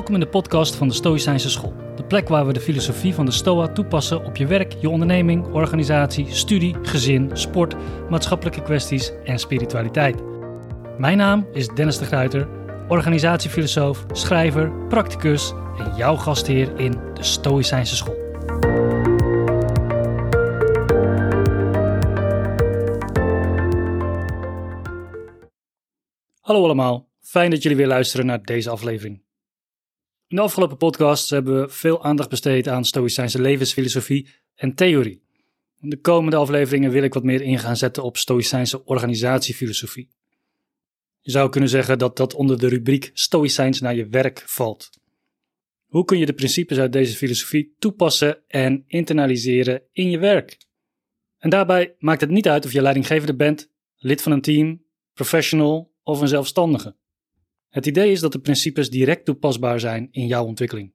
Welkom in de podcast van de Stoïcijnse School. De plek waar we de filosofie van de Stoa toepassen op je werk, je onderneming, organisatie, studie, gezin, sport, maatschappelijke kwesties en spiritualiteit. Mijn naam is Dennis de Gruyter, organisatiefilosoof, schrijver, practicus en jouw gastheer in de Stoïcijnse School. Hallo allemaal, fijn dat jullie weer luisteren naar deze aflevering. In de afgelopen podcasts hebben we veel aandacht besteed aan Stoïcijnse levensfilosofie en theorie. In de komende afleveringen wil ik wat meer in gaan zetten op Stoïcijnse organisatiefilosofie. Je zou kunnen zeggen dat dat onder de rubriek Stoïcijns naar je werk valt. Hoe kun je de principes uit deze filosofie toepassen en internaliseren in je werk? En daarbij maakt het niet uit of je leidinggevende bent, lid van een team, professional of een zelfstandige. Het idee is dat de principes direct toepasbaar zijn in jouw ontwikkeling.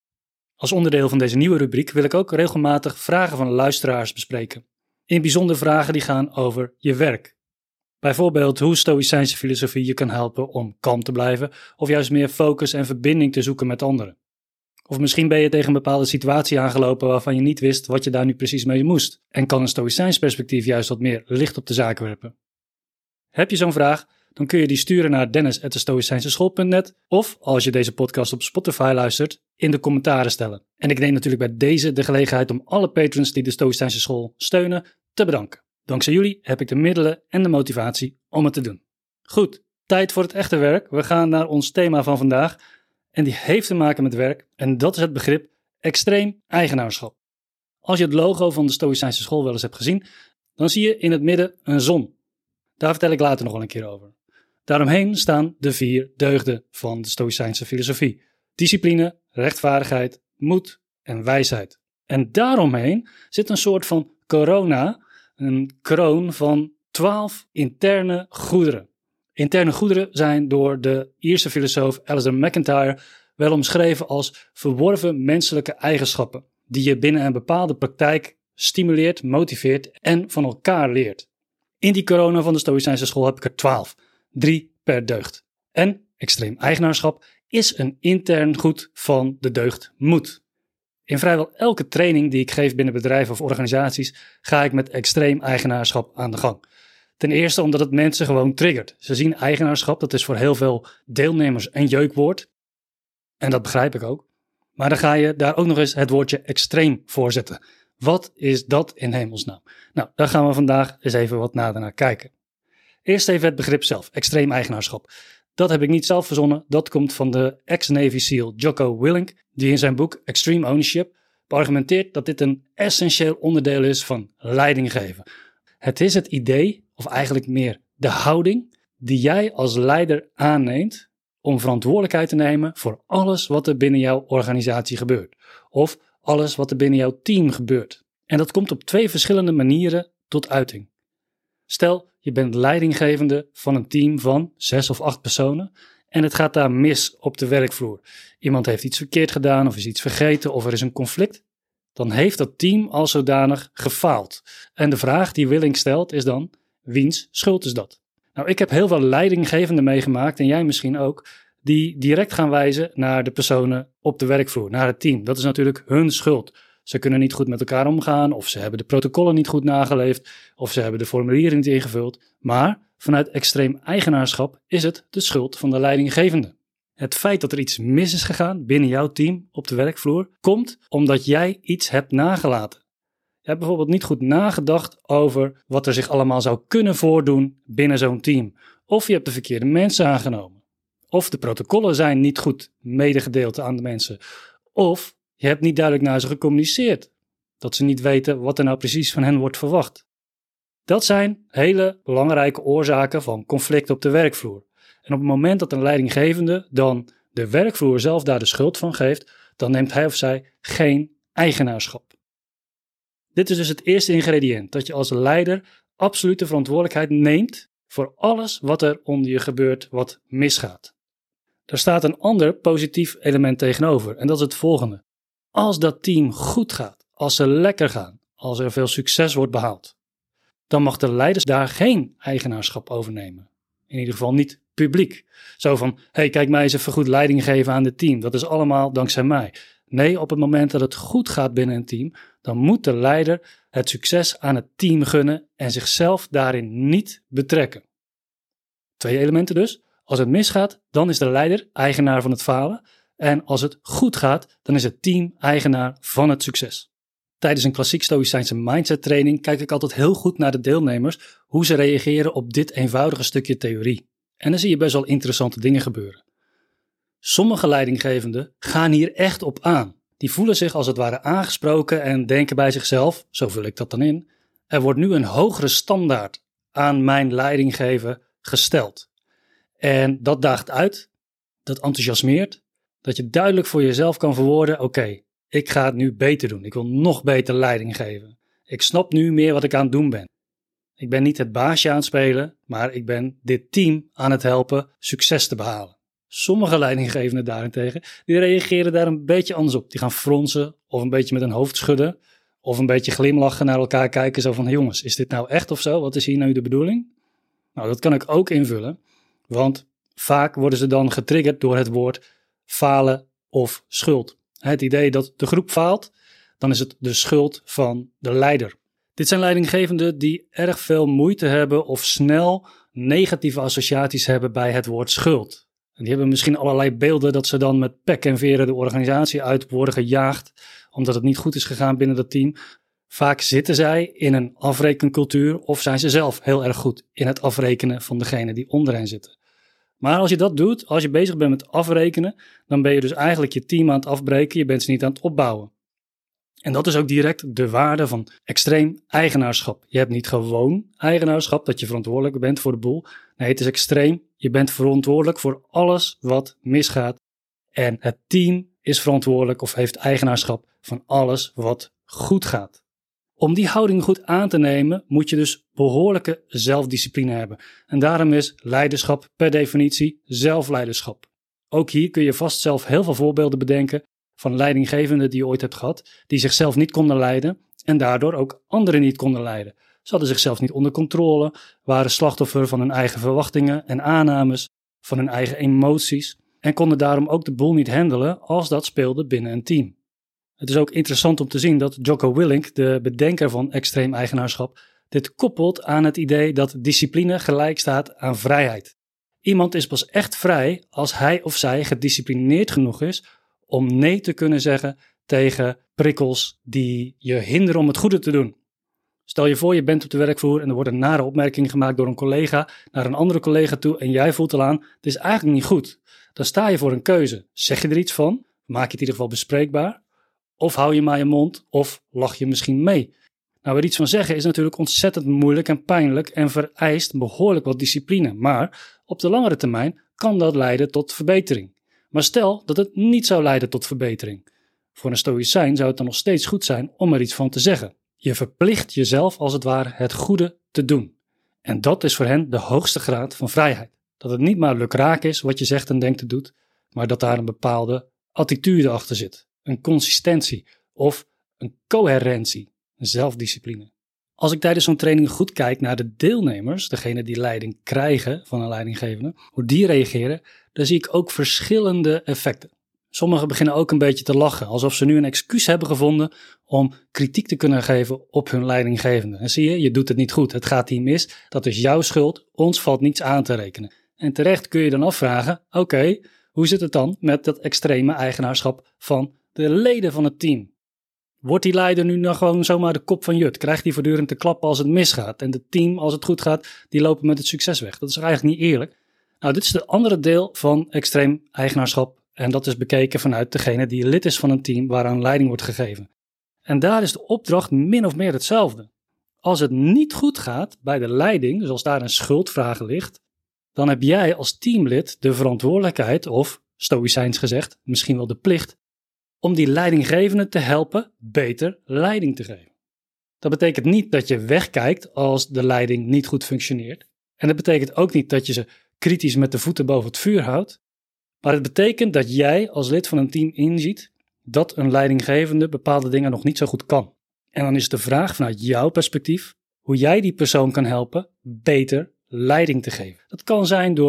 Als onderdeel van deze nieuwe rubriek wil ik ook regelmatig vragen van luisteraars bespreken. In bijzonder vragen die gaan over je werk. Bijvoorbeeld hoe Stoïcijnse filosofie je kan helpen om kalm te blijven of juist meer focus en verbinding te zoeken met anderen. Of misschien ben je tegen een bepaalde situatie aangelopen waarvan je niet wist wat je daar nu precies mee moest en kan een Stoïcijns perspectief juist wat meer licht op de zaken werpen. Heb je zo'n vraag? Dan kun je die sturen naar dennis@stoïcijnseschool.net of, als je deze podcast op Spotify luistert, in de commentaren stellen. En ik neem natuurlijk bij deze de gelegenheid om alle patrons die de Stoïcijnse School steunen te bedanken. Dankzij jullie heb ik de middelen en de motivatie om het te doen. Goed, tijd voor het echte werk. We gaan naar ons thema van vandaag en die heeft te maken met werk en dat is het begrip extreem eigenaarschap. Als je het logo van de Stoïcijnse School wel eens hebt gezien, dan zie je in het midden een zon. Daar vertel ik later nog wel een keer over. Daaromheen staan de 4 deugden van de Stoïcijnse filosofie. Discipline, rechtvaardigheid, moed en wijsheid. En daaromheen zit een soort van corona, een kroon van 12 interne goederen. Interne goederen zijn door de Ierse filosoof Alistair MacIntyre wel omschreven als verworven menselijke eigenschappen, die je binnen een bepaalde praktijk stimuleert, motiveert en van elkaar leert. In die corona van de Stoïcijnse School heb ik er 12. 3 per deugd. En extreem eigenaarschap is een intern goed van de deugd moed. In vrijwel elke training die ik geef binnen bedrijven of organisaties ga ik met extreem eigenaarschap aan de gang. Ten eerste omdat het mensen gewoon triggert. Ze zien eigenaarschap, dat is voor heel veel deelnemers een jeukwoord. En dat begrijp ik ook. Maar dan ga je daar ook nog eens het woordje extreem voor zetten. Wat is dat in hemelsnaam? Nou, daar gaan we vandaag eens even wat nader naar kijken. Eerst even het begrip zelf, extreem eigenaarschap. Dat heb ik niet zelf verzonnen, dat komt van de ex-Navy SEAL Jocko Willink, die in zijn boek Extreme Ownership beargumenteert dat dit een essentieel onderdeel is van leiding geven. Het is het idee, of eigenlijk meer de houding, die jij als leider aanneemt om verantwoordelijkheid te nemen voor alles wat er binnen jouw organisatie gebeurt. Of alles wat er binnen jouw team gebeurt. En dat komt op 2 verschillende manieren tot uiting. Stel, je bent leidinggevende van een team van 6 of 8 personen en het gaat daar mis op de werkvloer. Iemand heeft iets verkeerd gedaan of is iets vergeten of er is een conflict. Dan heeft dat team als zodanig gefaald. En de vraag die Willink stelt is dan, wiens schuld is dat? Nou, ik heb heel veel leidinggevenden meegemaakt en jij misschien ook, die direct gaan wijzen naar de personen op de werkvloer, naar het team. Dat is natuurlijk hun schuld. Ze kunnen niet goed met elkaar omgaan, of ze hebben de protocollen niet goed nageleefd, of ze hebben de formulieren niet ingevuld. Maar vanuit extreem eigenaarschap is het de schuld van de leidinggevende. Het feit dat er iets mis is gegaan binnen jouw team op de werkvloer, komt omdat jij iets hebt nagelaten. Je hebt bijvoorbeeld niet goed nagedacht over wat er zich allemaal zou kunnen voordoen binnen zo'n team. Of je hebt de verkeerde mensen aangenomen. Of de protocollen zijn niet goed medegedeeld aan de mensen. Of je hebt niet duidelijk naar ze gecommuniceerd. Dat ze niet weten wat er nou precies van hen wordt verwacht. Dat zijn hele belangrijke oorzaken van conflict op de werkvloer. En op het moment dat een leidinggevende dan de werkvloer zelf daar de schuld van geeft, dan neemt hij of zij geen eigenaarschap. Dit is dus het eerste ingrediënt, dat je als leider absolute verantwoordelijkheid neemt voor alles wat er onder je gebeurt wat misgaat. Er staat een ander positief element tegenover en dat is het volgende. Als dat team goed gaat, als ze lekker gaan, als er veel succes wordt behaald, dan mag de leider daar geen eigenaarschap over nemen. In ieder geval niet publiek. Zo van, hey, kijk mij eens even goed leiding geven aan het team. Dat is allemaal dankzij mij. Nee, op het moment dat het goed gaat binnen een team, dan moet de leider het succes aan het team gunnen en zichzelf daarin niet betrekken. 2 elementen dus. Als het misgaat, dan is de leider eigenaar van het falen. En als het goed gaat, dan is het team eigenaar van het succes. Tijdens een klassiek stoïcijnse mindset training kijk ik altijd heel goed naar de deelnemers hoe ze reageren op dit eenvoudige stukje theorie. En dan zie je best wel interessante dingen gebeuren. Sommige leidinggevenden gaan hier echt op aan. Die voelen zich als het ware aangesproken en denken bij zichzelf, zo vul ik dat dan in, er wordt nu een hogere standaard aan mijn leidinggeven gesteld. En dat daagt uit, dat enthousiasmeert, dat je duidelijk voor jezelf kan verwoorden, oké, ik ga het nu beter doen. Ik wil nog beter leiding geven. Ik snap nu meer wat ik aan het doen ben. Ik ben niet het baasje aan het spelen, maar ik ben dit team aan het helpen succes te behalen. Sommige leidinggevenden daarentegen, die reageren daar een beetje anders op. Die gaan fronsen of een beetje met hun hoofd schudden of een beetje glimlachen naar elkaar kijken. Zo van, hey jongens, is dit nou echt of zo? Wat is hier nou de bedoeling? Nou, dat kan ik ook invullen, want vaak worden ze dan getriggerd door het woord falen of schuld. Het idee dat de groep faalt, dan is het de schuld van de leider. Dit zijn leidinggevenden die erg veel moeite hebben of snel negatieve associaties hebben bij het woord schuld. En die hebben misschien allerlei beelden dat ze dan met pek en veren de organisatie uit worden gejaagd, omdat het niet goed is gegaan binnen dat team. Vaak zitten zij in een afrekencultuur of zijn ze zelf heel erg goed in het afrekenen van degene die onder hen zitten. Maar als je dat doet, als je bezig bent met afrekenen, dan ben je dus eigenlijk je team aan het afbreken, je bent ze niet aan het opbouwen. En dat is ook direct de waarde van extreem eigenaarschap. Je hebt niet gewoon eigenaarschap, dat je verantwoordelijk bent voor de boel. Nee, het is extreem. Je bent verantwoordelijk voor alles wat misgaat. En het team is verantwoordelijk of heeft eigenaarschap van alles wat goed gaat. Om die houding goed aan te nemen, moet je dus behoorlijke zelfdiscipline hebben. En daarom is leiderschap per definitie zelfleiderschap. Ook hier kun je vast zelf heel veel voorbeelden bedenken van leidinggevenden die je ooit hebt gehad, die zichzelf niet konden leiden en daardoor ook anderen niet konden leiden. Ze hadden zichzelf niet onder controle, waren slachtoffer van hun eigen verwachtingen en aannames, van hun eigen emoties en konden daarom ook de boel niet handelen als dat speelde binnen een team. Het is ook interessant om te zien dat Jocko Willink, de bedenker van extreem eigenaarschap, dit koppelt aan het idee dat discipline gelijk staat aan vrijheid. Iemand is pas echt vrij als hij of zij gedisciplineerd genoeg is om nee te kunnen zeggen tegen prikkels die je hinderen om het goede te doen. Stel je voor, je bent op de werkvloer en er wordt een nare opmerking gemaakt door een collega naar een andere collega toe en jij voelt al aan, het is eigenlijk niet goed. Dan sta je voor een keuze. Zeg je er iets van? Maak je het in ieder geval bespreekbaar? Of hou je maar je mond of lach je misschien mee? Nou, er iets van zeggen is natuurlijk ontzettend moeilijk en pijnlijk en vereist behoorlijk wat discipline. Maar op de langere termijn kan dat leiden tot verbetering. Maar stel dat het niet zou leiden tot verbetering. Voor een stoïcijn zou het dan nog steeds goed zijn om er iets van te zeggen. Je verplicht jezelf als het ware het goede te doen. En dat is voor hen de hoogste graad van vrijheid. Dat het niet maar lukraak is wat je zegt en denkt en doet, maar dat daar een bepaalde attitude achter zit. Een consistentie of een coherentie, een zelfdiscipline. Als ik tijdens zo'n training goed kijk naar de deelnemers, degene die leiding krijgen van een leidinggevende, hoe die reageren, dan zie ik ook verschillende effecten. Sommigen beginnen ook een beetje te lachen, alsof ze nu een excuus hebben gevonden om kritiek te kunnen geven op hun leidinggevende. En zie je, je doet het niet goed, het gaat hier mis, dat is jouw schuld, ons valt niets aan te rekenen. En terecht kun je dan afvragen, oké, hoe zit het dan met dat extreme eigenaarschap van de leden van het team? Wordt die leider nu nog gewoon zomaar de kop van Jut? Krijgt hij voortdurend te klappen als het misgaat? En het team, als het goed gaat, die lopen met het succes weg. Dat is eigenlijk niet eerlijk. Nou, dit is de andere deel van extreem eigenaarschap. En dat is bekeken vanuit degene die lid is van een team waaraan leiding wordt gegeven. En daar is de opdracht min of meer hetzelfde. Als het niet goed gaat bij de leiding, dus als daar een schuldvraag ligt, dan heb jij als teamlid de verantwoordelijkheid, of stoïcijns gezegd, misschien wel de plicht, om die leidinggevende te helpen beter leiding te geven. Dat betekent niet dat je wegkijkt als de leiding niet goed functioneert. En dat betekent ook niet dat je ze kritisch met de voeten boven het vuur houdt. Maar het betekent dat jij als lid van een team inziet dat een leidinggevende bepaalde dingen nog niet zo goed kan. En dan is de vraag vanuit jouw perspectief hoe jij die persoon kan helpen beter leiding te geven. Dat kan zijn door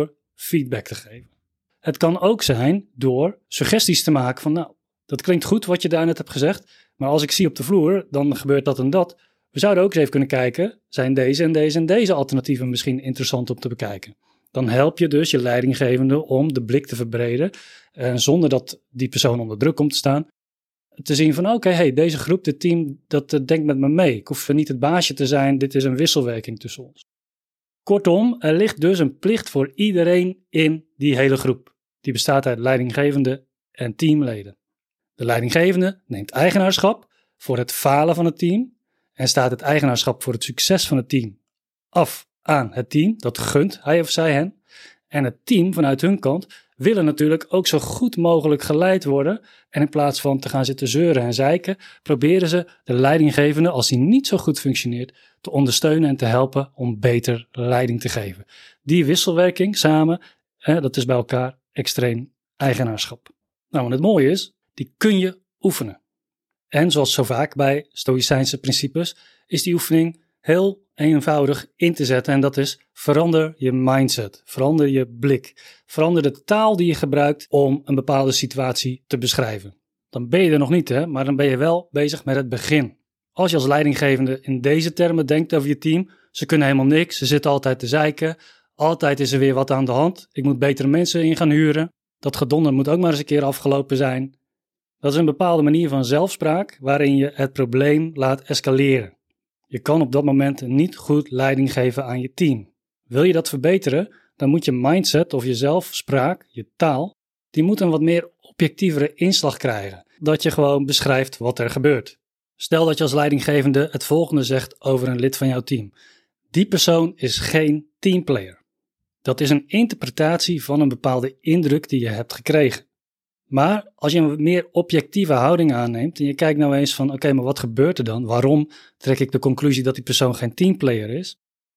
feedback te geven. Het kan ook zijn door suggesties te maken van, nou, dat klinkt goed wat je daar net hebt gezegd, maar als ik zie op de vloer, dan gebeurt dat en dat. We zouden ook eens even kunnen kijken, zijn deze en deze en deze alternatieven misschien interessant om te bekijken? Dan help je dus je leidinggevende om de blik te verbreden en zonder dat die persoon onder druk komt te staan, te zien van oké, deze groep, dit team, dat denkt met me mee. Ik hoef niet het baasje te zijn, dit is een wisselwerking tussen ons. Kortom, er ligt dus een plicht voor iedereen in die hele groep. Die bestaat uit leidinggevende en teamleden. De leidinggevende neemt eigenaarschap voor het falen van het team en staat het eigenaarschap voor het succes van het team af aan het team. Dat gunt hij of zij hen. En het team vanuit hun kant willen natuurlijk ook zo goed mogelijk geleid worden. En in plaats van te gaan zitten zeuren en zeiken, proberen ze de leidinggevende, als die niet zo goed functioneert, te ondersteunen en te helpen om beter leiding te geven. Die wisselwerking samen, dat is bij elkaar extreem eigenaarschap. Nou, en het mooie is, die kun je oefenen. En zoals zo vaak bij Stoïcijnse principes, is die oefening heel eenvoudig in te zetten. En dat is verander je mindset, verander je blik, verander de taal die je gebruikt om een bepaalde situatie te beschrijven. Dan ben je er nog niet, maar dan ben je wel bezig met het begin. Als je als leidinggevende in deze termen denkt over je team, ze kunnen helemaal niks, ze zitten altijd te zeiken, altijd is er weer wat aan de hand, ik moet betere mensen in gaan huren, dat gedonder moet ook maar eens een keer afgelopen zijn. Dat is een bepaalde manier van zelfspraak waarin je het probleem laat escaleren. Je kan op dat moment niet goed leiding geven aan je team. Wil je dat verbeteren, dan moet je mindset of je zelfspraak, je taal, die moet een wat meer objectievere inslag krijgen. Dat je gewoon beschrijft wat er gebeurt. Stel dat je als leidinggevende het volgende zegt over een lid van jouw team. Die persoon is geen teamplayer. Dat is een interpretatie van een bepaalde indruk die je hebt gekregen. Maar als je een meer objectieve houding aanneemt en je kijkt nou eens van oké, maar wat gebeurt er dan? Waarom trek ik de conclusie dat die persoon geen teamplayer is?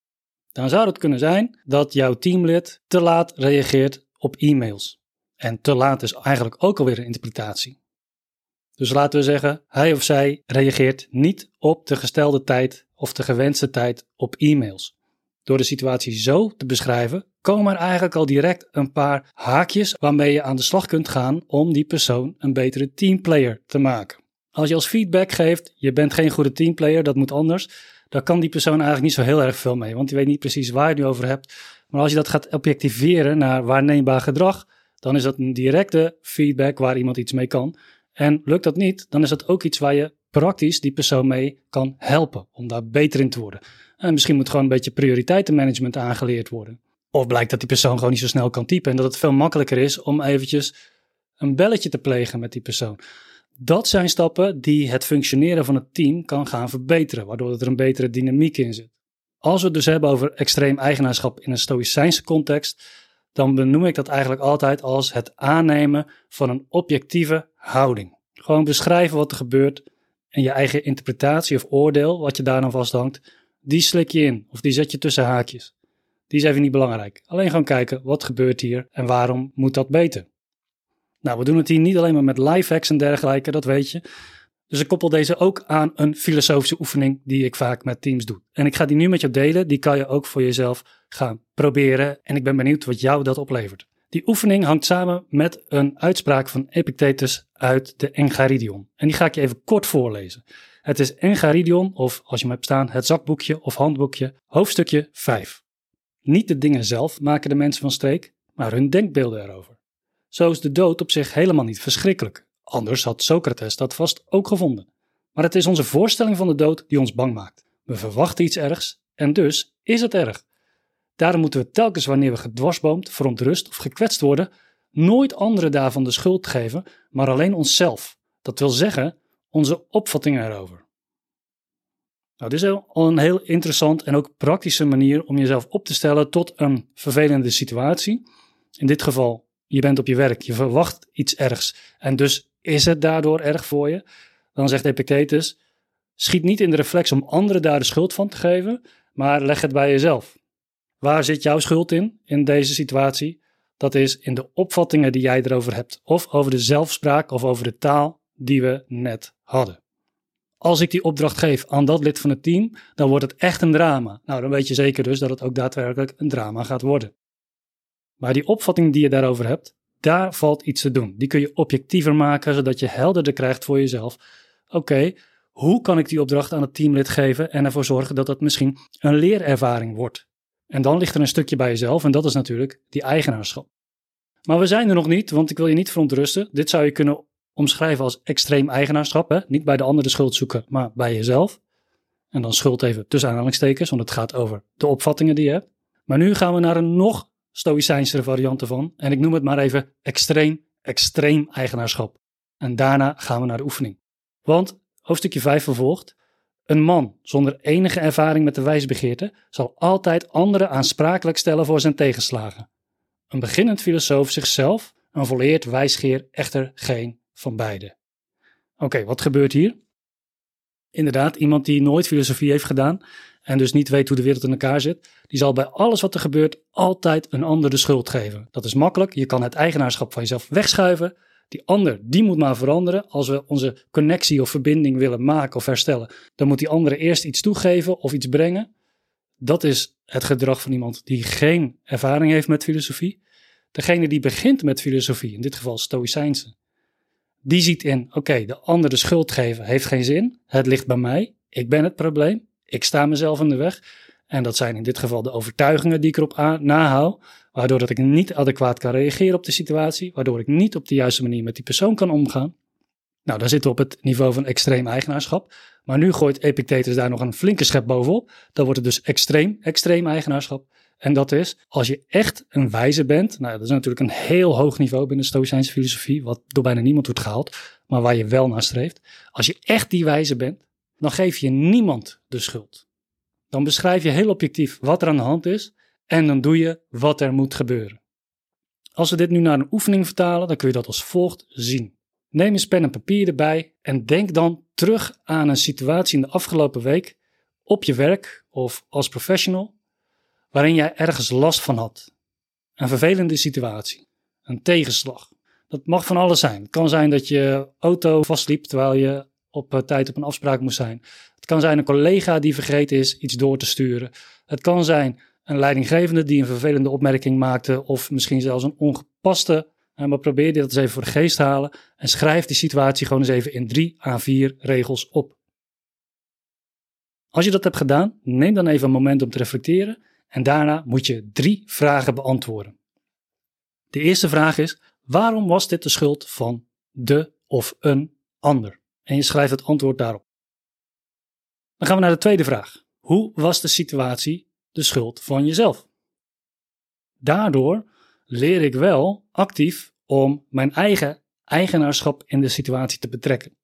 Dan zou het kunnen zijn dat jouw teamlid te laat reageert op e-mails. En te laat is eigenlijk ook alweer een interpretatie. Dus laten we zeggen, hij of zij reageert niet op de gestelde tijd of de gewenste tijd op e-mails. Door de situatie zo te beschrijven, komen er eigenlijk al direct een paar haakjes waarmee je aan de slag kunt gaan om die persoon een betere teamplayer te maken. Als je als feedback geeft, je bent geen goede teamplayer, dat moet anders, dan kan die persoon eigenlijk niet zo heel erg veel mee, want die weet niet precies waar je het nu over hebt. Maar als je dat gaat objectiveren naar waarneembaar gedrag, dan is dat een directe feedback waar iemand iets mee kan. En lukt dat niet, dan is dat ook iets waar je praktisch die persoon mee kan helpen om daar beter in te worden. En misschien moet gewoon een beetje prioriteitenmanagement aangeleerd worden. Of blijkt dat die persoon gewoon niet zo snel kan typen en dat het veel makkelijker is om eventjes een belletje te plegen met die persoon. Dat zijn stappen die het functioneren van het team kan gaan verbeteren, waardoor er een betere dynamiek in zit. Als we het dus hebben over extreem eigenaarschap in een stoïcijnse context, dan benoem ik dat eigenlijk altijd als het aannemen van een objectieve houding. Gewoon beschrijven wat er gebeurt en je eigen interpretatie of oordeel, wat je daar dan vasthangt, die slik je in of die zet je tussen haakjes. Die is even niet belangrijk. Alleen gewoon kijken, wat gebeurt hier en waarom moet dat beter? Nou, we doen het hier niet alleen maar met lifehacks en dergelijke, dat weet je. Dus ik koppel deze ook aan een filosofische oefening die ik vaak met teams doe. En ik ga die nu met je delen, die kan je ook voor jezelf gaan proberen. En ik ben benieuwd wat jou dat oplevert. Die oefening hangt samen met een uitspraak van Epictetus uit de Enchiridion. En die ga ik je even kort voorlezen. Het is Enchiridion, of als je hem hebt staan, het zakboekje of handboekje, hoofdstukje 5. Niet de dingen zelf maken de mensen van streek, maar hun denkbeelden erover. Zo is de dood op zich helemaal niet verschrikkelijk. Anders had Socrates dat vast ook gevonden. Maar het is onze voorstelling van de dood die ons bang maakt. We verwachten iets ergs en dus is het erg. Daarom moeten we telkens wanneer we gedwarsboomd, verontrust of gekwetst worden, nooit anderen daarvan de schuld geven, maar alleen onszelf. Dat wil zeggen, onze opvattingen erover. Nou, dit is al een heel interessant en ook praktische manier om jezelf op te stellen tot een vervelende situatie. In dit geval, je bent op je werk, je verwacht iets ergs en dus is het daardoor erg voor je. Dan zegt Epictetus, schiet niet in de reflex om anderen daar de schuld van te geven, maar leg het bij jezelf. Waar zit jouw schuld in deze situatie? Dat is in de opvattingen die jij erover hebt, of over de zelfspraak of over de taal die we net hadden. Als ik die opdracht geef aan dat lid van het team, dan wordt het echt een drama. Nou, dan weet je zeker dus dat het ook daadwerkelijk een drama gaat worden. Maar die opvatting die je daarover hebt, daar valt iets te doen. Die kun je objectiever maken, zodat je helderder krijgt voor jezelf. Oké, hoe kan ik die opdracht aan het teamlid geven en ervoor zorgen dat dat misschien een leerervaring wordt? En dan ligt er een stukje bij jezelf en dat is natuurlijk die eigenaarschap. Maar we zijn er nog niet, want ik wil je niet verontrusten. Dit zou je kunnen omschrijven als extreem eigenaarschap. Hè? Niet bij de ander de schuld zoeken, maar bij jezelf. En dan schuld even tussen aanhalingstekens, want het gaat over de opvattingen die je hebt. Maar nu gaan we naar een nog stoïcijnsere variant ervan. En ik noem het maar even extreem eigenaarschap. En daarna gaan we naar de oefening. Want hoofdstukje 5 vervolgt. Een man zonder enige ervaring met de wijsbegeerte zal altijd anderen aansprakelijk stellen voor zijn tegenslagen. Een beginnend filosoof zichzelf, een volleerd wijsgeer echter geen van beide. Oké, wat gebeurt hier? Inderdaad, iemand die nooit filosofie heeft gedaan en dus niet weet hoe de wereld in elkaar zit, die zal bij alles wat er gebeurt altijd een ander de schuld geven. Dat is makkelijk, je kan het eigenaarschap van jezelf wegschuiven. Die ander, die moet maar veranderen. Als we onze connectie of verbinding willen maken of herstellen, dan moet die andere eerst iets toegeven of iets brengen. Dat is het gedrag van iemand die geen ervaring heeft met filosofie. Degene die begint met filosofie, in dit geval stoïcijnse, die ziet in, oké, de ander de schuld geven heeft geen zin. Het ligt bij mij. Ik ben het probleem. Ik sta mezelf in de weg. En dat zijn in dit geval de overtuigingen die ik erop nahoud. Waardoor dat ik niet adequaat kan reageren op de situatie. Waardoor ik niet op de juiste manier met die persoon kan omgaan. Nou, dan zitten we op het niveau van extreem eigenaarschap. Maar nu gooit Epictetus daar nog een flinke schep bovenop. Dan wordt het dus extreem eigenaarschap. En dat is, als je echt een wijze bent. Nou, dat is natuurlijk een heel hoog niveau binnen de stoïcijnse filosofie. Wat door bijna niemand wordt gehaald. Maar waar je wel naar streeft. Als je echt die wijze bent, dan geef je niemand de schuld. Dan beschrijf je heel objectief wat er aan de hand is. En dan doe je wat er moet gebeuren. Als we dit nu naar een oefening vertalen, dan kun je dat als volgt zien. Neem eens pen en papier erbij en denk dan terug aan een situatie in de afgelopen week op je werk of als professional, waarin jij ergens last van had. Een vervelende situatie, een tegenslag. Dat mag van alles zijn. Het kan zijn dat je auto vastliep terwijl je op tijd op een afspraak moest zijn. Het kan zijn een collega die vergeten is iets door te sturen. Het kan zijn een leidinggevende die een vervelende opmerking maakte of misschien zelfs een ongepaste. Maar probeer dit eens even voor de geest te halen en schrijf die situatie gewoon eens even in 3 à 4 regels op. Als je dat hebt gedaan, neem dan even een moment om te reflecteren en daarna moet je 3 vragen beantwoorden. De eerste vraag is, waarom was dit de schuld van de of een ander? En je schrijft het antwoord daarop. Dan gaan we naar de tweede vraag. Hoe was de situatie de schuld van jezelf? Daardoor leer ik wel actief om mijn eigen eigenaarschap in de situatie te betrekken.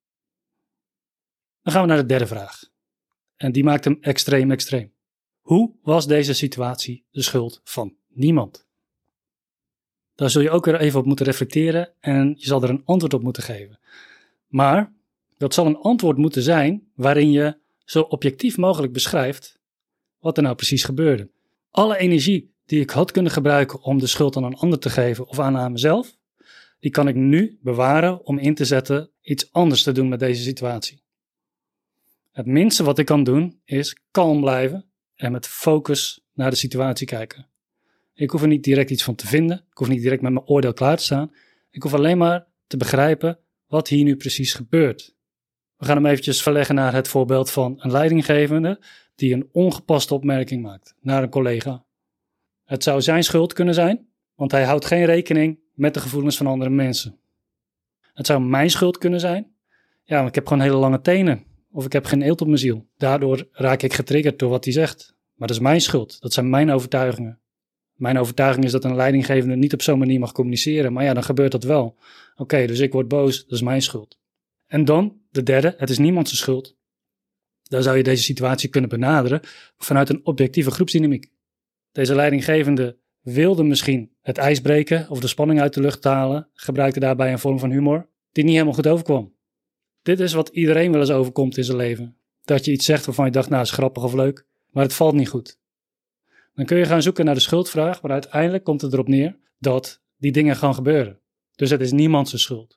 Dan gaan we naar de derde vraag. En die maakt hem extreem. Hoe was deze situatie de schuld van niemand? Daar zul je ook weer even op moeten reflecteren en je zal er een antwoord op moeten geven. Maar dat zal een antwoord moeten zijn waarin je zo objectief mogelijk beschrijft wat er nou precies gebeurde. Alle energie die ik had kunnen gebruiken om de schuld aan een ander te geven of aan mezelf, die kan ik nu bewaren om in te zetten iets anders te doen met deze situatie. Het minste wat ik kan doen is kalm blijven en met focus naar de situatie kijken. Ik hoef er niet direct iets van te vinden, ik hoef niet direct met mijn oordeel klaar te staan. Ik hoef alleen maar te begrijpen wat hier nu precies gebeurt. We gaan hem eventjes verleggen naar het voorbeeld van een leidinggevende die een ongepaste opmerking maakt naar een collega. Het zou zijn schuld kunnen zijn, want hij houdt geen rekening met de gevoelens van andere mensen. Het zou mijn schuld kunnen zijn. Ja, maar ik heb gewoon hele lange tenen. Of ik heb geen eelt op mijn ziel. Daardoor raak ik getriggerd door wat hij zegt. Maar dat is mijn schuld. Dat zijn mijn overtuigingen. Mijn overtuiging is dat een leidinggevende niet op zo'n manier mag communiceren. Maar ja, dan gebeurt dat wel. Oké, dus ik word boos. Dat is mijn schuld. En dan de derde. Het is niemands schuld. Daar zou je deze situatie kunnen benaderen vanuit een objectieve groepsdynamiek. Deze leidinggevende wilde misschien het ijs breken of de spanning uit de lucht halen. Gebruikte daarbij een vorm van humor die niet helemaal goed overkwam. Dit is wat iedereen wel eens overkomt in zijn leven. Dat je iets zegt waarvan je dacht, nou is grappig of leuk, maar het valt niet goed. Dan kun je gaan zoeken naar de schuldvraag, maar uiteindelijk komt het erop neer dat die dingen gaan gebeuren. Dus het is niemands schuld.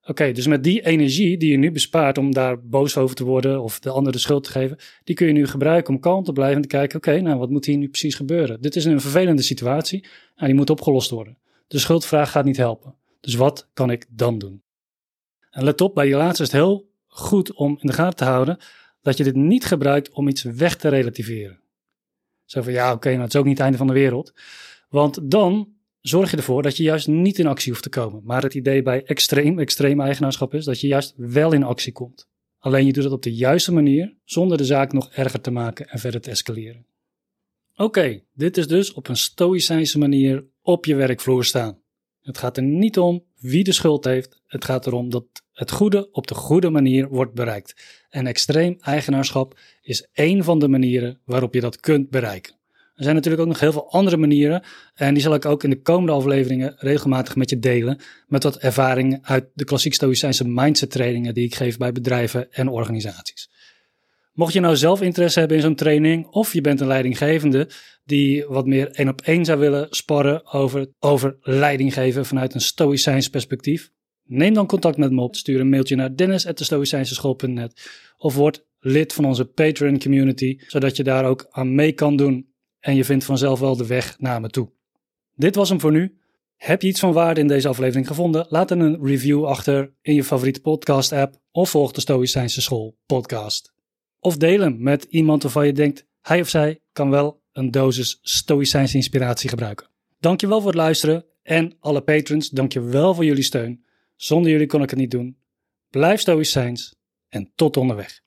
Oké, dus met die energie die je nu bespaart om daar boos over te worden of de ander de schuld te geven, die kun je nu gebruiken om kalm te blijven en te kijken, oké, nou wat moet hier nu precies gebeuren? Dit is een vervelende situatie en die moet opgelost worden. De schuldvraag gaat niet helpen. Dus wat kan ik dan doen? En let op, bij die laatste is het heel goed om in de gaten te houden dat je dit niet gebruikt om iets weg te relativeren. Zo van, ja, oké, nou het is ook niet het einde van de wereld. Want dan zorg je ervoor dat je juist niet in actie hoeft te komen. Maar het idee bij extreem eigenaarschap is dat je juist wel in actie komt. Alleen je doet het op de juiste manier, zonder de zaak nog erger te maken en verder te escaleren. Oké, dit is dus op een stoïcijnse manier op je werkvloer staan. Het gaat er niet om wie de schuld heeft. Het gaat erom dat het goede op de goede manier wordt bereikt. En extreem eigenaarschap is één van de manieren waarop je dat kunt bereiken. Er zijn natuurlijk ook nog heel veel andere manieren en die zal ik ook in de komende afleveringen regelmatig met je delen met wat ervaringen uit de klassiek stoïcijnse mindset trainingen die ik geef bij bedrijven en organisaties. Mocht je nou zelf interesse hebben in zo'n training of je bent een leidinggevende die wat meer 1-op-1 zou willen sparren over leiding geven vanuit een stoïcijns perspectief, neem dan contact met me op. Stuur een mailtje naar dennis@destoïcijnseschool.net of word lid van onze Patreon community, zodat je daar ook aan mee kan doen en je vindt vanzelf wel de weg naar me toe. Dit was hem voor nu. Heb je iets van waarde in deze aflevering gevonden? Laat dan een review achter in je favoriete podcast app of volg de Stoïcijnse School podcast. Of deel hem met iemand waarvan je denkt, hij of zij kan wel een dosis stoïcijnse inspiratie gebruiken. Dankjewel voor het luisteren en alle patrons, dankjewel voor jullie steun. Zonder jullie kon ik het niet doen. Blijf stoïcijns en tot onderweg.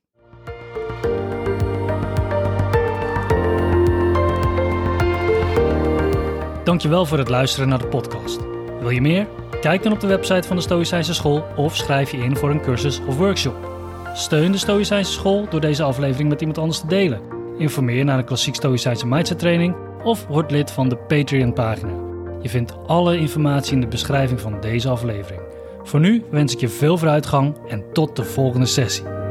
Dankjewel voor het luisteren naar de podcast. Wil je meer? Kijk dan op de website van de Stoïcijnse School of schrijf je in voor een cursus of workshop. Steun de Stoïcijnse School door deze aflevering met iemand anders te delen. Informeer naar een klassiek Stoïcijnse mindset training of word lid van de Patreon pagina. Je vindt alle informatie in de beschrijving van deze aflevering. Voor nu wens ik je veel vooruitgang en tot de volgende sessie.